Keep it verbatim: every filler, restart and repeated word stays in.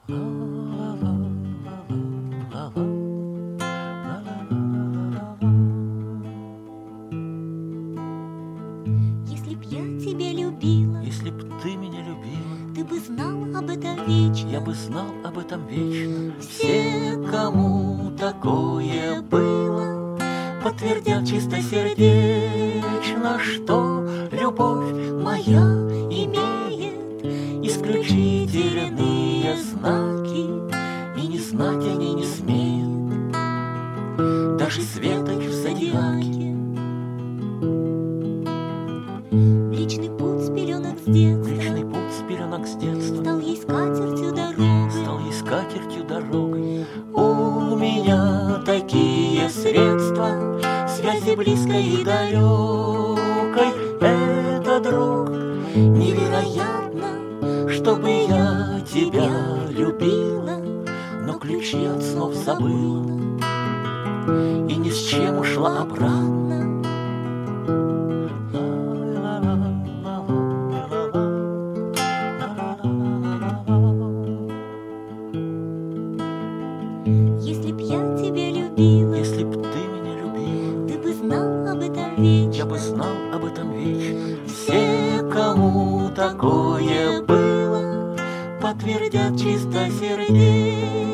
Если б я тебя любила, Если б ты меня любила, ты бы знал об этом вечно. я бы знал об этом вечно. Все, кому такое было, подтвердят чистосердечно, что любовь моя имеет исключительные знаки, и не знать они не смеют даже светоч в зодиаке. Личный путь с пеленок с детства Личный путь с пеленок с детства стал ей скатертью дорогой. стал ей скатертью дорогой. У меня такие средства связи близкой и далекой. Это, друг, невероятно, чтобы я тебя любила, но ключи от снов забыла и ни с чем ушла обратно. Если б я тебя любила, Если б ты меня любила, ты бы знал об этом вечно. я бы знал об этом вечно. Все, кому такое было, подтвердят чистосердечно,